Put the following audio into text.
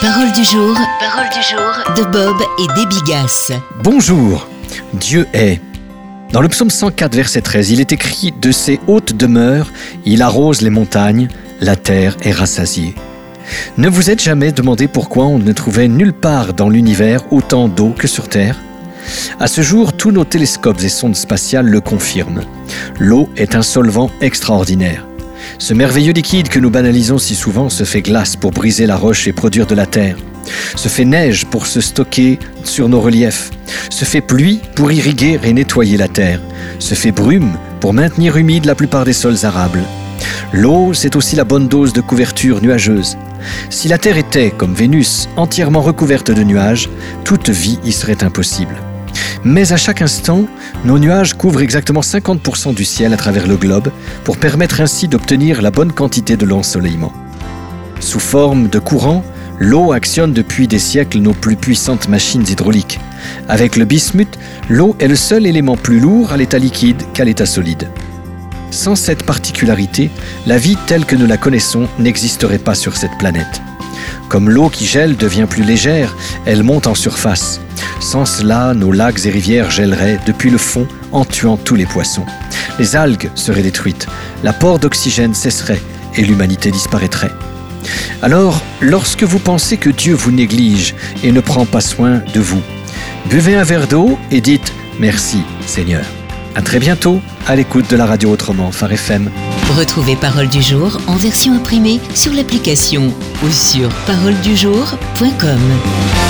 Parole du jour de Bob et Déby Gasse. Bonjour, Dieu est. Dans le psaume 104, verset 13, il est écrit « De ses hautes demeures, il arrose les montagnes, la terre est rassasiée ». Ne vous êtes jamais demandé pourquoi on ne trouvait nulle part dans l'univers autant d'eau que sur Terre ? À ce jour, tous nos télescopes et sondes spatiales le confirment. L'eau est un solvant extraordinaire. Ce merveilleux liquide que nous banalisons si souvent se fait glace pour briser la roche et produire de la terre, se fait neige pour se stocker sur nos reliefs, se fait pluie pour irriguer et nettoyer la terre, se fait brume pour maintenir humide la plupart des sols arables. L'eau, c'est aussi la bonne dose de couverture nuageuse. Si la Terre était, comme Vénus, entièrement recouverte de nuages, toute vie y serait impossible. Mais à chaque instant, nos nuages couvrent exactement 50% du ciel à travers le globe pour permettre ainsi d'obtenir la bonne quantité de l'ensoleillement. Sous forme de courant, l'eau actionne depuis des siècles nos plus puissantes machines hydrauliques. Avec le bismuth, l'eau est le seul élément plus lourd à l'état liquide qu'à l'état solide. Sans cette particularité, la vie telle que nous la connaissons n'existerait pas sur cette planète. Comme l'eau qui gèle devient plus légère, elle monte en surface. Sans cela, nos lacs et rivières gèleraient depuis le fond en tuant tous les poissons. Les algues seraient détruites, l'apport d'oxygène cesserait et l'humanité disparaîtrait. Alors, lorsque vous pensez que Dieu vous néglige et ne prend pas soin de vous, buvez un verre d'eau et dites « Merci Seigneur ». À très bientôt, à l'écoute de la radio Autrement, Phare FM. Retrouvez Parole du jour en version imprimée sur l'application ou sur paroledujour.com.